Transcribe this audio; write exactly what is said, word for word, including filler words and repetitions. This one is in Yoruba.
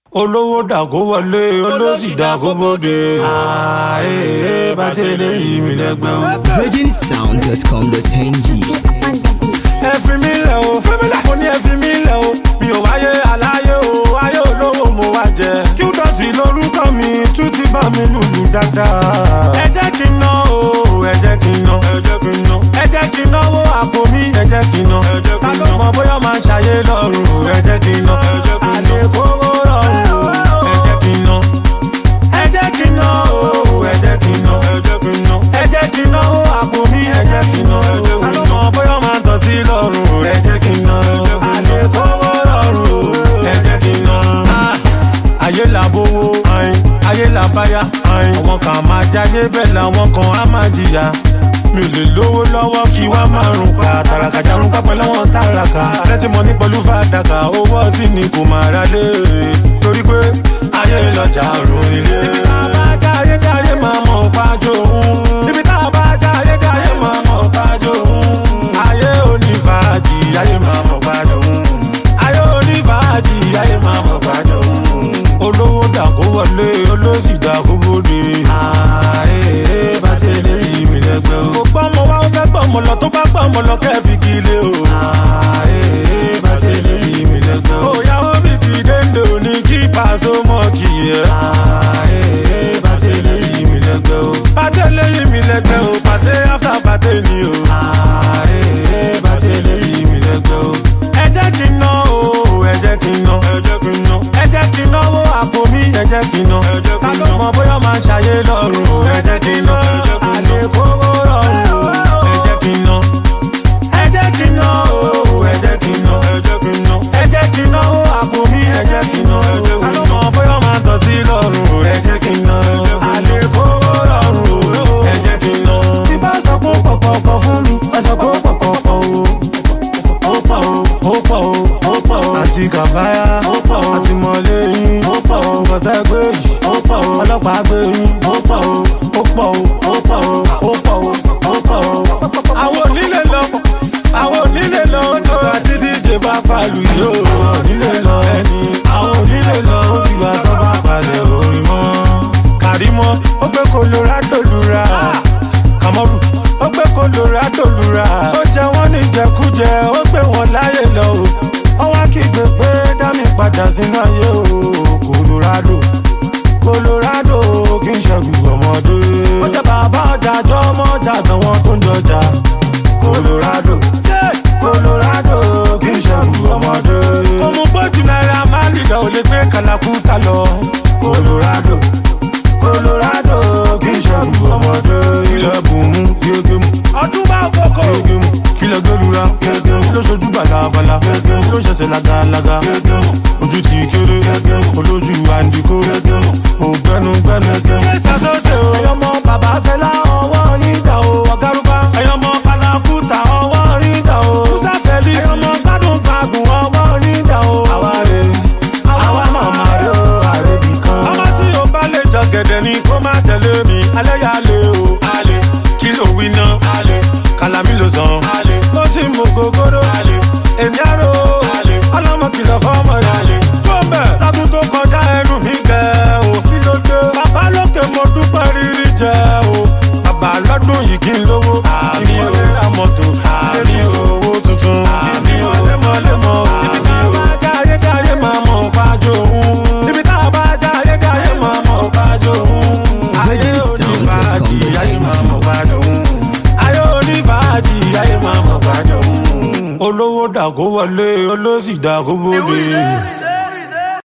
olówó dàgó wọlé olóṣì dàgó bóde. ààyè bá ṣe lè yí mi lẹ́gbẹ́ o. virgin sound dot com dot n g. ẹ fi mí lẹ̀ o mo ní ẹ fi mí lẹ̀ o mi ò wáyé aláyé o ayé olówó mo wá jẹ. kí ó dọ̀tí lórúkọ mi tún ti bá mi lùlù dáadáa. ẹ jẹ́ kí n ná o ẹ jẹ́ kí n ná ẹ jẹ́ kí n ná ẹ jẹ́ kí n náwó àpò mi ẹ jẹ́ kí n ná ẹ jẹ́ kí n ná ta ló mọ̀ bóyá máa ṣàyé lọ́rùn ẹ jẹ́ kí n ná ẹ jẹ́ kí n ná àlékòwò lọ́rùn ẹ jẹ́ kí n ná ẹ jẹ́ kí n ná o ẹ jẹ́ kí n ná ẹ jẹ́ kí n ná ẹ jẹ́ kí n náwó àpò mi ẹ jẹ́ kí n ná ta ló mọ̀ bóyá máa tọ̀ sí lọ́rùn ẹ jẹ́ kí n ná àlékòwò lọ́rùn ẹ jẹ́ kí n ná. ayé làbówó ayé làbáyá àwọn kan máa jáde bẹ́ẹ̀ làwọn kan á máa jìyà mi ò lè lówó lọ́wọ́ kí wá márùn pa tàràkà jarun pápẹ́ lọ́wọ́ tàràkà lẹ́tí mọ́ ní pẹ̀lú fàdákà owó ọtí ni kò máa ra lé torí pé ayé lọ́jà rùn ilé. ibi tá a bá jáde jáde máa mọ̀ pájó òun ibi tá a bá jáde jáde máa mọ̀ pájó òun ayé onífàájì ayé máa mọ̀ pájó òun ayé onífàájì ayé máa mọ̀ pájó òun olówó dàgó wọlé olóṣì dàgó bóde. ààyè bá ṣe lè yí mi lẹ́gbẹ́ o. kò gbọ́ mọ wá ó fẹ́ gbọ́ mọ lọ tó bá gbọ́ mọ lọ kẹ́ẹ̀fì kílé o. ààyè bá ṣe lè yí mi lẹ́gbẹ́ o. òyàwó mi ti dénde òní kí pàṣẹ mọ́ kì í yẹ. ààyè bá ṣe lè yí mi lẹ́gbẹ́ o. pàtẹ́ lè yí mi lẹ́gbẹ́ o pàtẹ́ after pàtẹ́ ni o. ààyè bá ṣe lè yí mi lẹ́gbẹ́ o. ẹ jẹ́ kí n ná o ẹ jẹ́ kí n ná ẹ jẹ́ kí n ná ẹ jẹ́ kí n náwó àpò mi ẹ jẹ́ kí n ná ta ló mọ̀ bóyá máa ṣàyé lọ́rùn ẹ jẹ́ kí n ná àlékòwò lọ́rùn ẹ jẹ́ kí n ná ẹ jẹ́ kí n ná o ẹ jẹ́ kí n ná ẹ jẹ́ kí n ná ẹ jẹ́ kí n náwó àpò mi ẹ jẹ́ kí n ná ta ló mọ̀ bóyá máa tọ̀ sí lọ́rùn ẹ jẹ́ kí n ná àlékòwò lọ́rùn ẹ jẹ́ kí n ná. tí bá sọ pé pọ̀pọ̀pọ̀ fún mi ẹ sọ pé pọ̀pọ̀pọ̀ o ó pọ̀ o ó pọ̀ o ó pọ̀ o àti kàfáyà ó pọ̀ o àti mọ̀lẹ́yìn ó pọ̀ o kọ̀tà gbé yìí ó pọ̀ o ọlọ́pàá gbé yìí ó pọ̀ o ó pọ̀ o ó pọ̀ o ó pọ̀ o ó pọ̀ o. àwọn onílé lọ àwọn onílé lọ tó àti díje bá pàlù yìí ó onílé lọ ẹni àwọn onílé lọ ó ti wá tó bá palẹ̀ orin mọ́. Kàrímọ́ ó gbé Colorado lura Kàmọ́rù ó gbé Colorado lura ó jẹ wọ́n ní jẹkújẹ ó gbé wọn láyè lọ o wọ́n wá kígbe pé dámì padà sínú ayé o Colorado Colorado kì í ṣẹ́gun ọmọdé ó jẹ bàbá ọjà jọ ọmọ ọjà àtàwọn tó ń jọjà Colorado Colorado kì í ṣẹ́gun ọmọdé kò mú gbójú náírà máa ń lìlọ ò lè gbé kàlàkùtà lọ Colorado Colorado kì í ṣẹ́gun ọmọdé ilẹ̀ bùnmú gégémù ọdún bá kókó gégémù kílẹ̀ gbẹ́lura gégémù ló ṣojú bàlàbàlà gégémù ló ṣẹ̀ṣẹ̀ làgàlàgà gégémù ojú ti kéré gégémù olójú àǹdíkó gégémù ògbẹ́nugbẹ́nu gégémù. ẹ ṣàṣọṣe o ẹyọ mọ bàbá fẹlá ọwọ́ yín dà o ọ̀gárùbá ẹyọ mọ kàlàkùtà ọwọ́ yín dà o musa fẹ́lí ẹyọ mọ gbádùn gbàgùn ọwọ́ yín dà o. àwa rè àwa màmá rè o àrèbì kan. ọmọ tí o bá lè jọ gẹ̀dẹ̀ ni kó má tẹ̀lé mi alẹ́ yà lé o alẹ́ kí ló wí ná alẹ́ kàlámì ló sàn alẹ́ ó sì mú gògóró alẹ́ èmi àrò alẹ́ ọlọ́mọ kìlọ̀ fọ́mọ rẹ̀ alẹ́ tó ń bẹ̀ lábú tó kọjá ẹnu mi gẹ̀ o kí ló dé bàbá lókè mo dúpẹ́ rírí jẹ o bàbá lọ́dún yìí kí n lówó àmì ò lè ra mọ́tò àmì owó tuntun àmì ò lẹ́mọ̀lẹ́mọ̀ ibi tá a bá jáde jáde máa mọ̀ pájó òun ibi tá a bá jáde jáde máa mọ̀ pájó òun ayé onífàájì ayé máa mọ̀ pájó òun ayé onífàájì ayé máa mọ̀ pájó òun olówó dàgó wọlé olóṣì dàgó bóde.